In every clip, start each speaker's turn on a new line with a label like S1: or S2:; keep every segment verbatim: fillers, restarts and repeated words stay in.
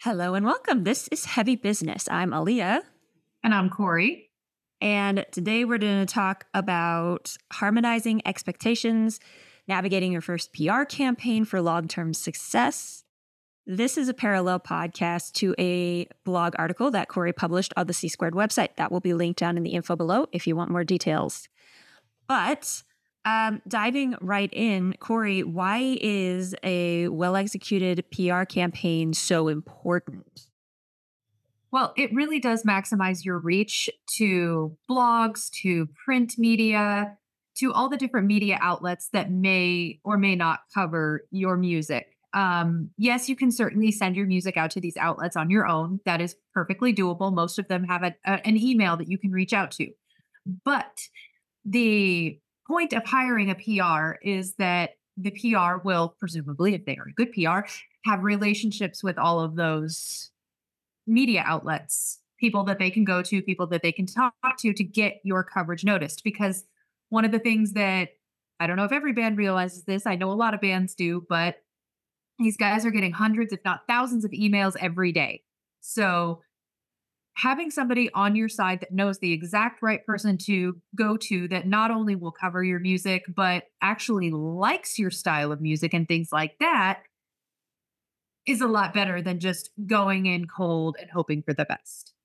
S1: Hello and welcome. This is Heavy Business. I'm Aaliyah,
S2: And I'm Corey.
S1: and today we're going to talk about harmonizing expectations, navigating your first P R campaign for long term success. This is a parallel podcast to a blog article that Corey published on the C Squared website. That will be linked down in the info below if you want more details. But um, diving right in, Corey, why is a well executed P R campaign so important?
S2: Well, it really does maximize your reach to blogs, to print media, to all the different media outlets that may or may not cover your music. Um, yes, you can certainly send your music out to these outlets on your own. That is perfectly doable. Most of them have a, a- an email that you can reach out to. But the point of hiring a P R is that the P R will, presumably, if they are a good P R, have relationships with all of those media outlets, people that they can go to, people that they can talk to to get your coverage noticed. Because one of the things that I don't know if every band realizes this, I know a lot of bands do, but these guys are getting hundreds, if not thousands, of emails every day. So having somebody on your side that knows the exact right person to go to that not only will cover your music, but actually likes your style of music and things like that is a lot better than just going in cold and hoping for the best.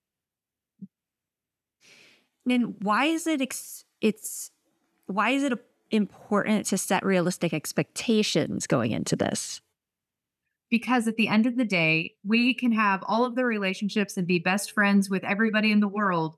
S1: And why is it ex- it's why is it important to set realistic expectations going into this?
S2: Because at the end of the day, we can have all of the relationships and be best friends with everybody in the world,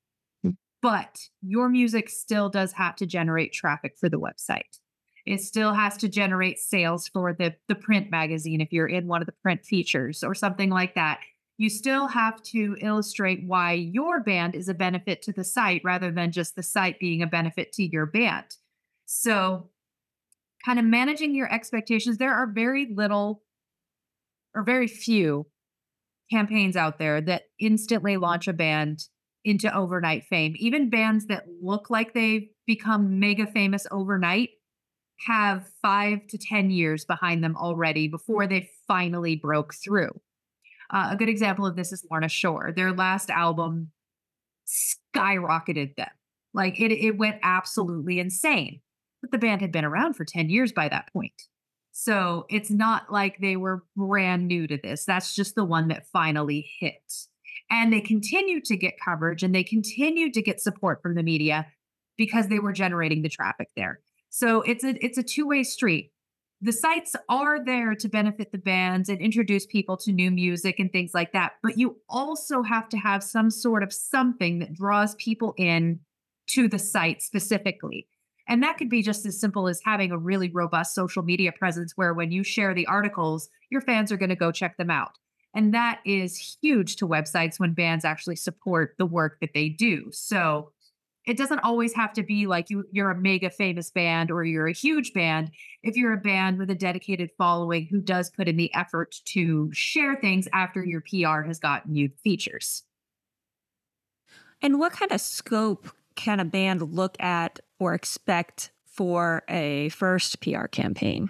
S2: but your music still does have to generate traffic for the website. It still has to generate sales for the, the print magazine if you're in one of the print features or something like that. You still have to illustrate why your band is a benefit to the site rather than just the site being a benefit to your band. So, kind of managing your expectations, there are very little or very few campaigns out there that instantly launch a band into overnight fame. Even bands that look like they've become mega famous overnight have five to ten years behind them already before they finally broke through. Uh, a good example of this is Lorna Shore. Their last album skyrocketed them. Like it, it went absolutely insane. But the band had been around for ten years by that point. So it's not like they were brand new to this. That's just the one that finally hit. And they continued to get coverage and they continued to get support from the media because they were generating the traffic there. So it's a it's a two-way street. The sites are there to benefit the bands and introduce people to new music and things like that, but you also have to have some sort of something that draws people in to the site specifically. And that could be just as simple as having a really robust social media presence where when you share the articles, your fans are going to go check them out. And that is huge to websites when bands actually support the work that they do. So it doesn't always have to be like you, you're a mega famous band or you're a huge band. If you're a band with a dedicated following who does put in the effort to share things after your P R has gotten you features.
S1: And what kind of scope can a band look at or expect for a first P R campaign?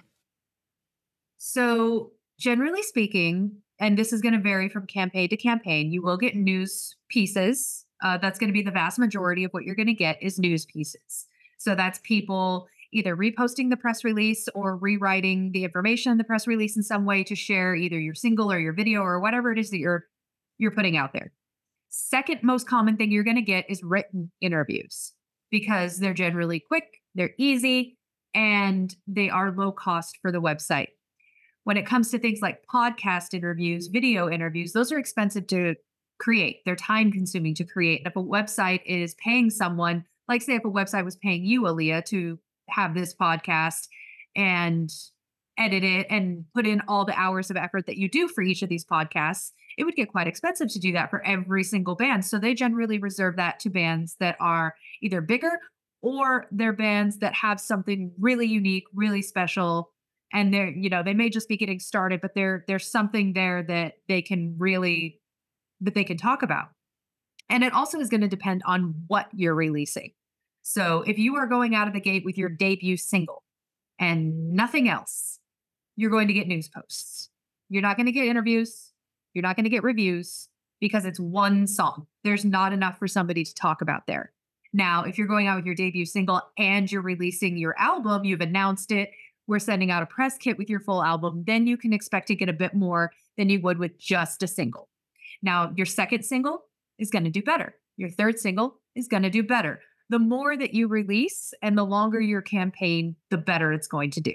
S2: So, generally speaking, and this is going to vary from campaign to campaign, you will get news pieces. Uh, that's going to be the vast majority of what you're going to get is news pieces. So that's people either reposting the press release or rewriting the information in the press release in some way to share either your single or your video or whatever it is that you're you're putting out there. Second most common thing you're going to get is written interviews because they're generally quick, they're easy, and they are low cost for the website. When it comes to things like podcast interviews, video interviews, those are expensive to create. They're time consuming to create. And if a website is paying someone, like say if a website was paying you, Aaliyah, to have this podcast and edit it and put in all the hours of effort that you do for each of these podcasts, it would get quite expensive to do that for every single band. So they generally reserve that to bands that are either bigger or they're bands that have something really unique, really special. And they're, you know, they may just be getting started, but there, there's something there that they can really that they can talk about. And it also is going to depend on what you're releasing. So if you are going out of the gate with your debut single and nothing else, you're going to get news posts. You're not going to get interviews. You're not going to get reviews because it's one song. There's not enough for somebody to talk about there. Now, if you're going out with your debut single and you're releasing your album, you've announced it, we're sending out a press kit with your full album, then you can expect to get a bit more than you would with just a single. Now, your second single is going to do better. Your third single is going to do better. The more that you release and the longer your campaign, the better it's going to do.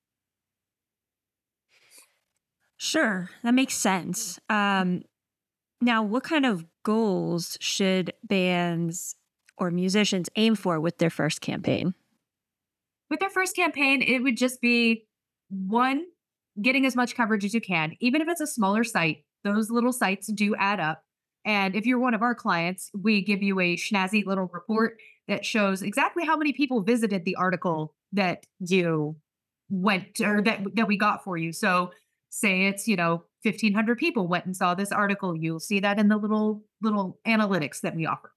S1: Sure, that makes sense. Um, now, what kind of goals should bands or musicians aim for with their first campaign?
S2: With their first campaign, it would just be one, getting as much coverage as you can. Even if it's a smaller site, those little sites do add up. And if you're one of our clients, we give you a snazzy little report that shows exactly how many people visited the article that you went or that that we got for you. So say it's, you know, fifteen hundred people went and saw this article, you'll see that in the little little analytics that we offer.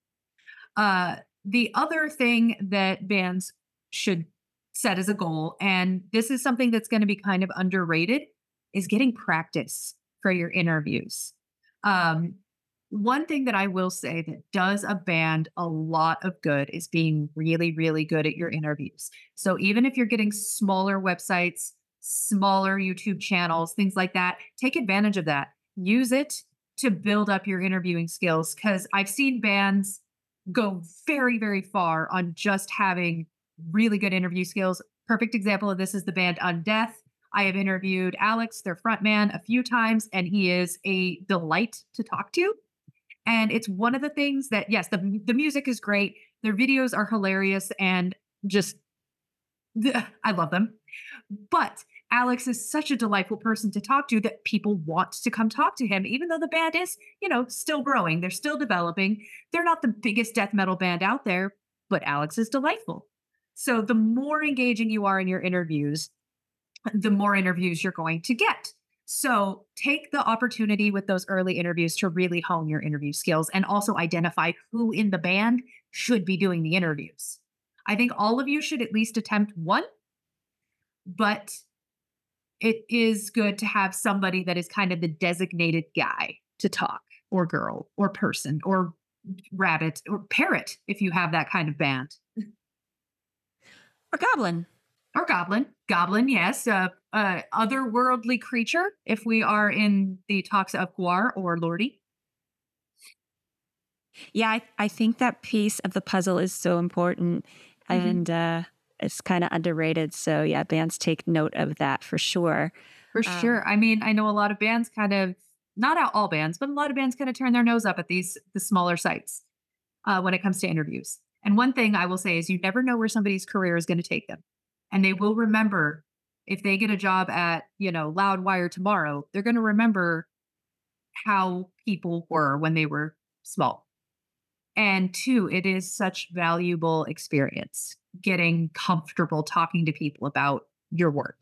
S2: Uh the other thing that bands should set as a goal, and this is something that's going to be kind of underrated, is getting practice for your interviews. Um, one thing that I will say that does a band a lot of good is being really, really good at your interviews. So even if you're getting smaller websites, smaller YouTube channels, things like that, take advantage of that. Use it to build up your interviewing skills because I've seen bands go very, very far on just having really good interview skills. Perfect example of this is the band Undeath. I have interviewed Alex, their frontman, a few times, and he is a delight to talk to. And it's one of the things that, yes, the, the music is great. Their videos are hilarious and just, I love them. But Alex is such a delightful person to talk to that people want to come talk to him, even though the band is, you know, still growing. They're still developing. They're not the biggest death metal band out there, but Alex is delightful. So the more engaging you are in your interviews, the more interviews you're going to get. So take the opportunity with those early interviews to really hone your interview skills and also identify who in the band should be doing the interviews. I think all of you should at least attempt one, but it is good to have somebody that is kind of the designated guy to talk, or girl, or person, or rabbit, or parrot, if you have that kind of band.
S1: Or goblin.
S2: Or goblin. Goblin, yes. Uh, uh, otherworldly creature, if we are in the talks of Guar or Lordy.
S1: Yeah, I, I think that piece of the puzzle is so important. Mm-hmm. And uh, it's kind of underrated. So yeah, bands take note of that for sure.
S2: For um, sure. I mean, I know a lot of bands kind of, not all bands, but a lot of bands kind of turn their nose up at these the smaller sites uh, when it comes to interviews. And one thing I will say is you never know where somebody's career is going to take them. And they will remember if they get a job at, you know, Loudwire tomorrow, they're going to remember how people were when they were small. And two, it is such valuable experience getting comfortable talking to people about your work.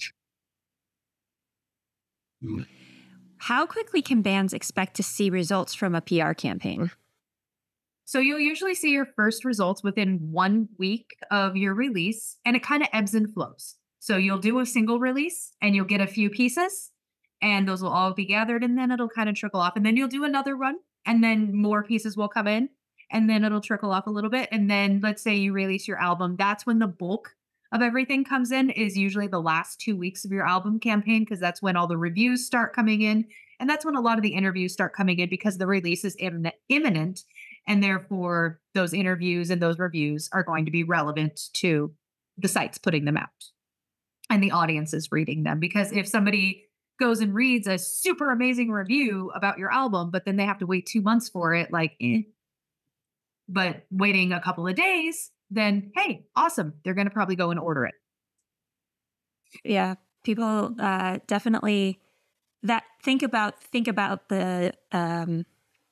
S1: How quickly can bands expect to see results from a P R campaign?
S2: So you'll usually see your first results within one week of your release, and it kind of ebbs and flows. So you'll do a single release and you'll get a few pieces and those will all be gathered and then it'll kind of trickle off. And then you'll do another run and then more pieces will come in and then it'll trickle off a little bit. And then let's say you release your album. That's when the bulk of everything comes in, is usually the last two weeks of your album campaign, because that's when all the reviews start coming in. And that's when a lot of the interviews start coming in because the release is imminent. And therefore, those interviews and those reviews are going to be relevant to the sites putting them out and the audiences reading them. Because if somebody goes and reads a super amazing review about your album, but then they have to wait two months for it, like, eh. But waiting a couple of days, then, hey, awesome. They're going to probably go and order it.
S1: Yeah, people uh, definitely that think about think about the um,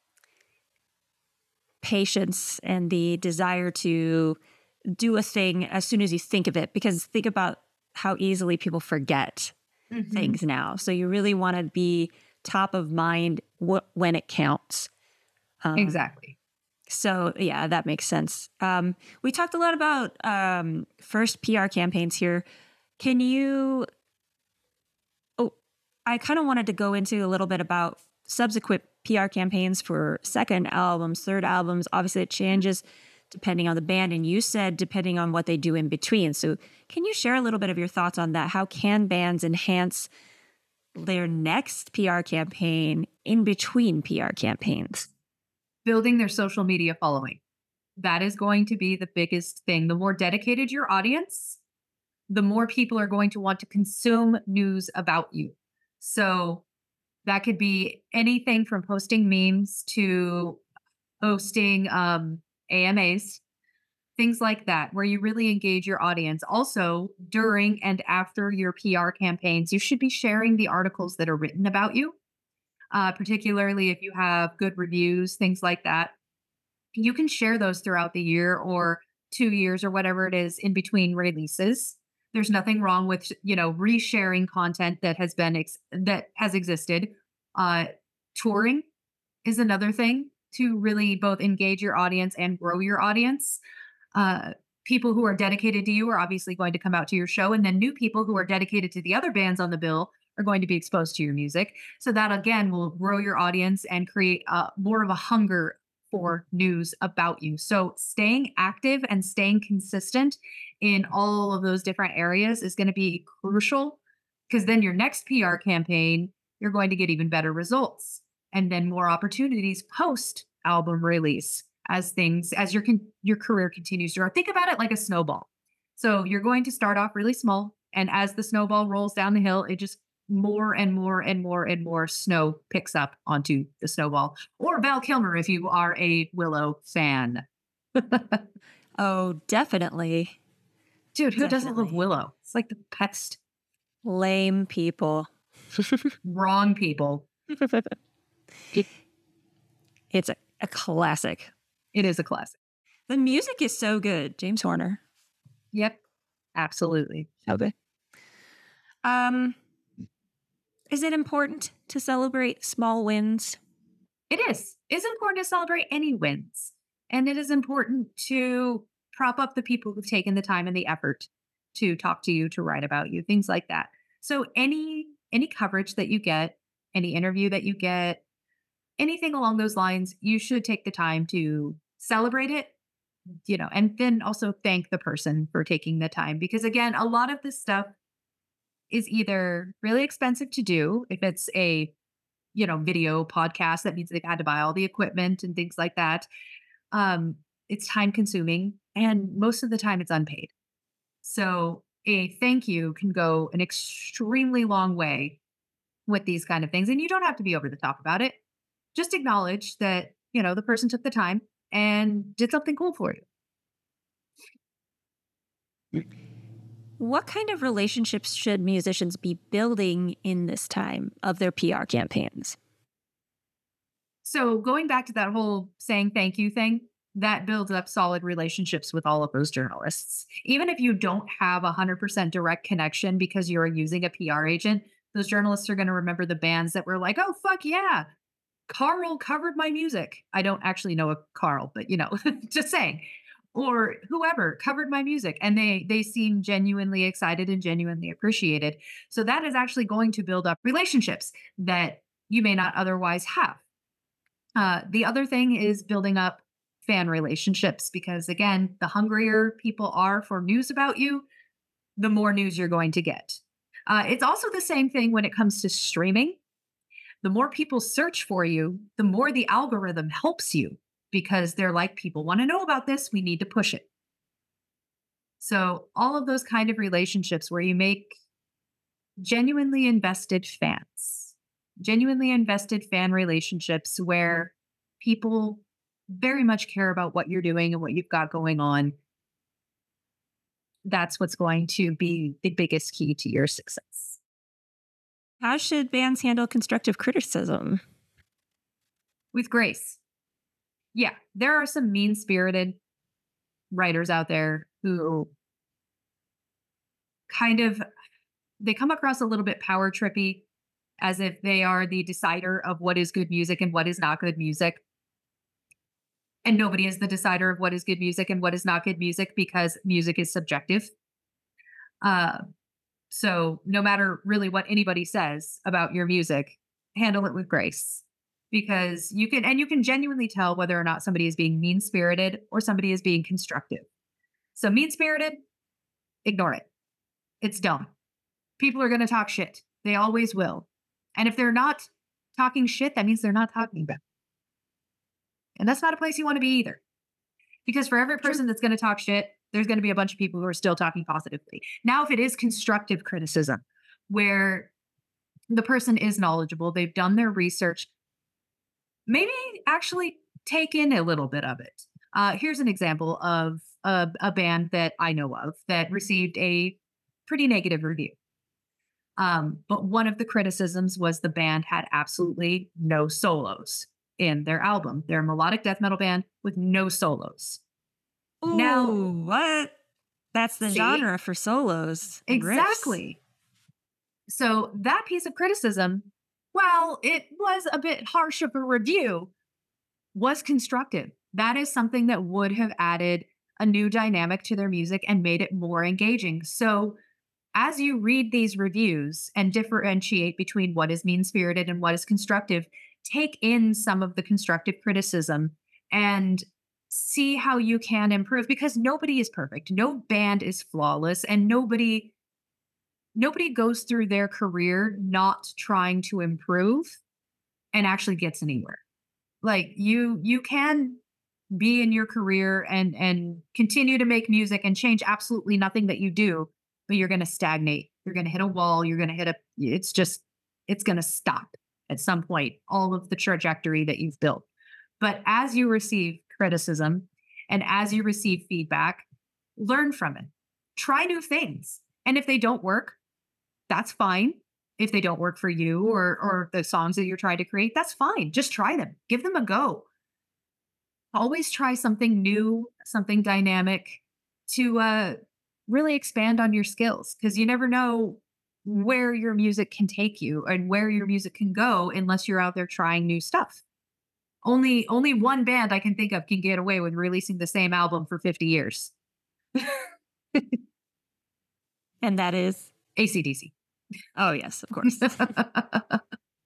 S1: patience and the desire to do a thing as soon as you think of it, because think about how easily people forget mm-hmm. things now. So you really want to be top of mind wh- when it counts.
S2: Um, exactly.
S1: So yeah, that makes sense. Um, we talked a lot about um, first P R campaigns here. Can you, oh, I kind of wanted to go into a little bit about subsequent P R campaigns for second albums, third albums. Obviously, it changes depending on the band. And you said depending on what they do in between. So can you share a little bit of your thoughts on that? How can bands enhance their next P R campaign in between P R campaigns?
S2: Building their social media following. That is going to be the biggest thing. The more dedicated your audience, the more people are going to want to consume news about you. So that could be anything from posting memes to hosting um, A M As, things like that, where you really engage your audience. Also, during and after your P R campaigns, you should be sharing the articles that are written about you, uh, particularly if you have good reviews, things like that. You can share those throughout the year or two years or whatever it is in between releases. There's nothing wrong with, you know, resharing content that has been ex- that has existed. Uh, touring is another thing to really both engage your audience and grow your audience. Uh, people who are dedicated to you are obviously going to come out to your show, and then new people who are dedicated to the other bands on the bill are going to be exposed to your music. So that again will grow your audience and create uh, more of a hunger for news about you. So staying active and staying consistent in all of those different areas is going to be crucial, because then your next P R campaign, you're going to get even better results and then more opportunities post album release as things as your con- your career continues to grow. Think about it like a snowball. So you're going to start off really small, and as the snowball rolls down the hill, it just more and more and more and more snow picks up onto the snowball. Or Val Kilmer if you are a Willow fan.
S1: Oh, definitely.
S2: Dude, who doesn't love
S1: Definitely.
S2: Willow? It's like the best.
S1: Lame people.
S2: Wrong people.
S1: It's a, a classic.
S2: It is a classic.
S1: The music is so good. James Horner.
S2: Yep. Absolutely.
S1: So good. Um, is it important to celebrate small wins?
S2: It is. It's important to celebrate any wins. And it is important to prop up the people who've taken the time and the effort to talk to you, to write about you, things like that. So any any coverage that you get, any interview that you get, anything along those lines, you should take the time to celebrate it, you know, and then also thank the person for taking the time. Because again, a lot of this stuff is either really expensive to do if it's a, you know, video podcast. That means they've had to buy all the equipment and things like that. Um, it's time consuming, and most of the time it's unpaid. So a thank you can go an extremely long way with these kind of things. And you don't have to be over the top about it. Just acknowledge that, you know, the person took the time and did something cool for you.
S1: What kind of relationships should musicians be building in this time of their P R campaigns?
S2: So going back to that whole saying thank you thing, that builds up solid relationships with all of those journalists. Even if you don't have a one hundred percent direct connection because you're using a P R agent, those journalists are going to remember the bands that were like, oh, fuck yeah, Carl covered my music. I don't actually know a Carl, but you know, just saying. Or whoever covered my music, and they they seem genuinely excited and genuinely appreciated. So that is actually going to build up relationships that you may not otherwise have. Uh, the other thing is building up fan relationships, because again, the hungrier people are for news about you, the more news you're going to get. Uh, it's also the same thing when it comes to streaming. The more people search for you, the more the algorithm helps you, because they're like, people want to know about this. We need to push it. So all of those kind of relationships where you make genuinely invested fans, genuinely invested fan relationships where people very much care about what you're doing and what you've got going on. That's what's going to be the biggest key to your success.
S1: How should bands handle constructive criticism?
S2: With grace. Yeah, there are some mean-spirited writers out there who kind of, they come across a little bit power trippy, as if they are the decider of what is good music and what is not good music. And nobody is the decider of what is good music and what is not good music, because music is subjective. Uh, so no matter really what anybody says about your music, handle it with grace. because you can, and you can genuinely tell whether or not somebody is being mean spirited or somebody is being constructive. So, mean spirited, ignore it. It's dumb. People are going to talk shit. They always will. And if they're not talking shit, that means they're not talking about. And that's not a place you want to be either. Because for every person that's going to talk shit, there's going to be a bunch of people who are still talking positively. Now, if it is constructive criticism, where the person is knowledgeable, they've done their research, maybe actually take in a little bit of it. Uh, here's an example of a, a band that I know of that received a pretty negative review. Um, but one of the criticisms was the band had absolutely no solos in their album. They're a melodic death metal band with no solos.
S1: Ooh,
S2: Now,
S1: what? That's the
S2: see?
S1: genre for solos. and riffs.
S2: Exactly. So that piece of criticism, while it was a bit harsh of a review, was constructive. That is something that would have added a new dynamic to their music and made it more engaging. So as you read these reviews and differentiate between what is mean-spirited and what is constructive, take in some of the constructive criticism and see how you can improve, because nobody is perfect. No band is flawless, and nobody nobody goes through their career not trying to improve and actually gets anywhere. Like you you can be in your career and and continue to make music and change absolutely nothing that you do, but you're going to stagnate. You're going to hit a wall. You're going to hit a, it's just, it's going to stop at some point, all of the trajectory that you've built. But as you receive criticism and as you receive feedback, learn from it. Try new things. And if they don't work, that's fine. If they don't work for you or, or the songs that you're trying to create, that's fine. Just try them. Give them a go. Always try something new, something dynamic to, uh, really expand on your skills, because you never know where your music can take you and where your music can go unless you're out there trying new stuff. Only only one band I can think of can get away with releasing the same album for fifty years.
S1: And that is?
S2: A C D C.
S1: Oh, yes, of course. But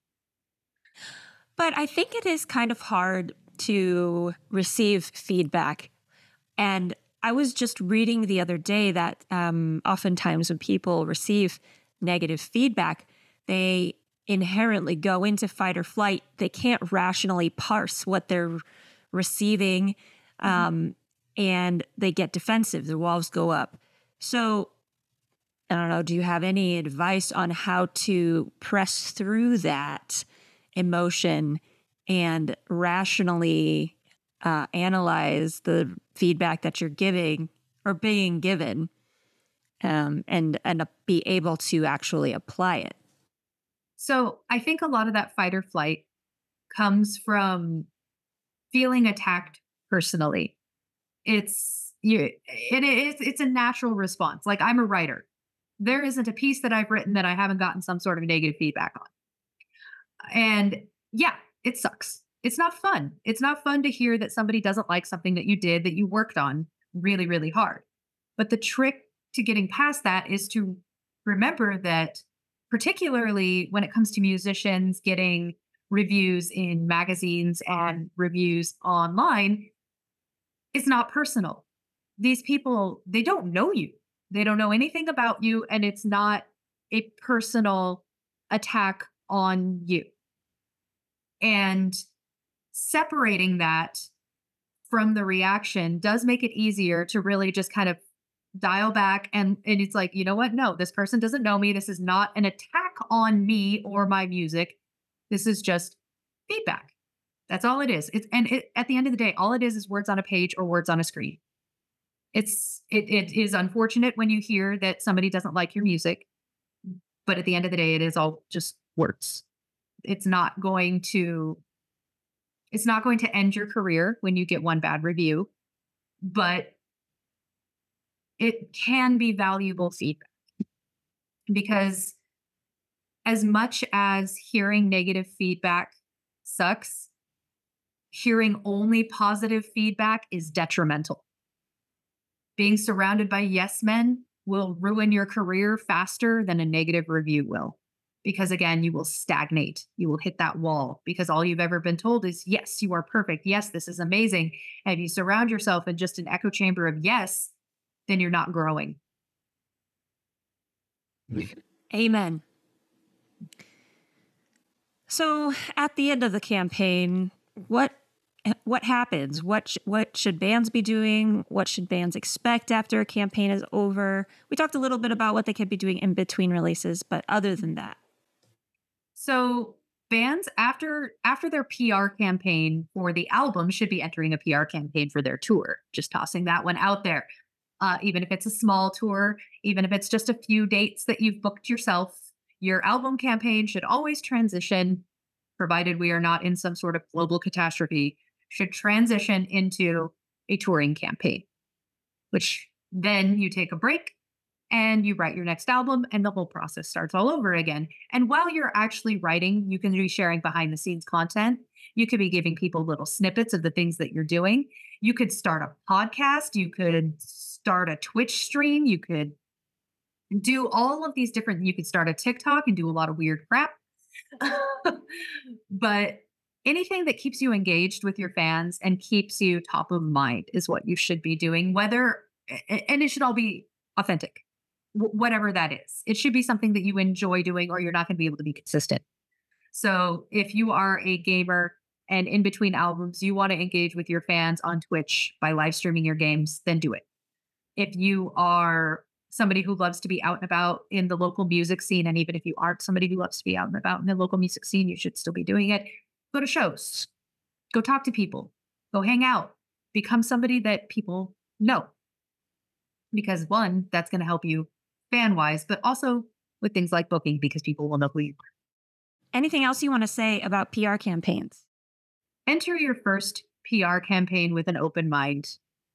S1: I think it is kind of hard to receive feedback. And I was just reading the other day that um, oftentimes when people receive negative feedback, they inherently go into fight or flight. They can't rationally parse what they're receiving, um, and they get defensive. The walls go up. So I don't know, do you have any advice on how to press through that emotion and rationally uh, analyze the feedback that you're giving or being given, um, and and uh, be able to actually apply it?
S2: So I think a lot of that fight or flight comes from feeling attacked personally. It's you, it is it's a natural response. Like, I'm a writer. There isn't a piece that I've written that I haven't gotten some sort of negative feedback on. And yeah, it sucks. It's not fun. It's not fun to hear that somebody doesn't like something that you did that you worked on really, really hard. But the trick to getting past that is to remember that, particularly when it comes to musicians getting reviews in magazines and reviews online, it's not personal. These people, they don't know you. They don't know anything about you, and it's not a personal attack on you. And separating that from the reaction does make it easier to really just kind of dial back, and, and it's like, you know what? No, this person doesn't know me. This is not an attack on me or my music. This is just feedback. That's all it is. It's and it, at the end of the day, all it is is words on a page or words on a screen. It's it it is unfortunate when you hear that somebody doesn't like your music, but at the end of the day, it is all just words. It's not going to it's not going to end your career when you get one bad review, but it can be valuable feedback, because as much as hearing negative feedback sucks, hearing only positive feedback is detrimental. Being surrounded by yes men will ruin your career faster than a negative review will, because again, you will stagnate. You will hit that wall because all you've ever been told is, yes, you are perfect. Yes, this is amazing. And if you surround yourself in just an echo chamber of yes, then you're not growing.
S1: Amen. So at the end of the campaign, what what happens? What sh- what should bands be doing? What should bands expect after a campaign is over? We talked a little bit about what they could be doing in between releases, but other than that.
S2: So bands after after their P R campaign for the album should be entering a P R campaign for their tour. Just tossing that one out there. Uh, even if it's a small tour, even if it's just a few dates that you've booked yourself, your album campaign should always transition, provided we are not in some sort of global catastrophe, should transition into a touring campaign, which then you take a break and you write your next album and the whole process starts all over again. And while you're actually writing, you can be sharing behind the scenes content. You could be giving people little snippets of the things that you're doing. You could start a podcast. You could start a Twitch stream. You could do all of these different, you could start a TikTok and do a lot of weird crap. But anything that keeps you engaged with your fans and keeps you top of mind is what you should be doing, whether, and it should all be authentic, whatever that is. It should be something that you enjoy doing or you're not going to be able to be consistent. So if you are a gamer and in between albums, you want to engage with your fans on Twitch by live streaming your games, then do it. If you are somebody who loves to be out and about in the local music scene, and even if you aren't somebody who loves to be out and about in the local music scene, you should still be doing it. Go to shows, go talk to people, go hang out, become somebody that people know. Because one, that's going to help you fan wise, but also with things like booking, because people will know who you are.
S1: Anything else you want to say about P R campaigns?
S2: Enter your first P R campaign with an open mind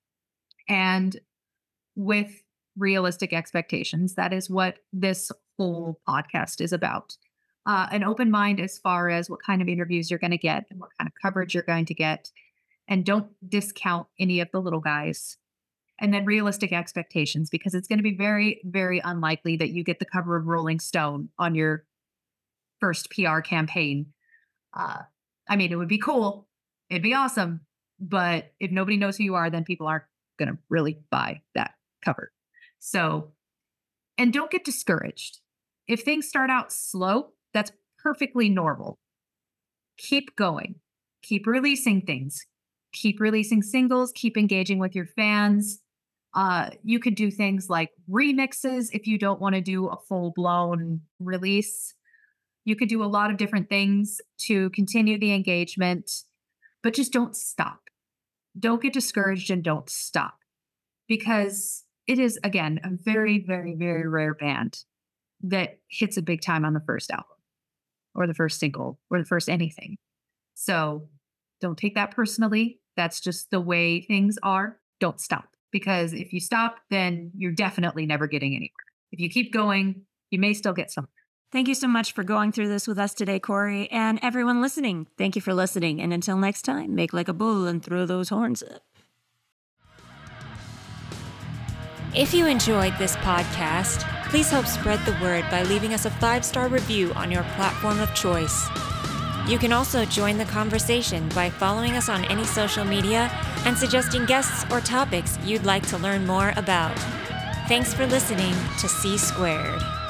S2: and with realistic expectations. That is what this whole podcast is about. Uh, an open mind as far as what kind of interviews you're going to get and what kind of coverage you're going to get. And don't discount any of the little guys. And then realistic expectations, because it's going to be very, very unlikely that you get the cover of Rolling Stone on your first P R campaign. Uh, I mean, it would be cool. It'd be awesome. But if nobody knows who you are, then people aren't going to really buy that cover. So, and don't get discouraged. If things start out slow, that's perfectly normal. Keep going. Keep releasing things. Keep releasing singles. Keep engaging with your fans. Uh, you could do things like remixes if you don't want to do a full-blown release. You could do a lot of different things to continue the engagement, but just don't stop. Don't get discouraged and don't stop. Because it is, again, a very, very, very rare band that hits a big time on the first album or the first single or the first anything. So don't take that personally. That's just the way things are. Don't stop. Because if you stop, then you're definitely never getting anywhere. If you keep going, you may still get somewhere.
S1: Thank you so much for going through this with us today, Corey, and everyone listening. Thank you for listening. And until next time, make like a bull and throw those horns up.
S3: If you enjoyed this podcast, please help spread the word by leaving us a five-star review on your platform of choice. You can also join the conversation by following us on any social media and suggesting guests or topics you'd like to learn more about. Thanks for listening to C Squared.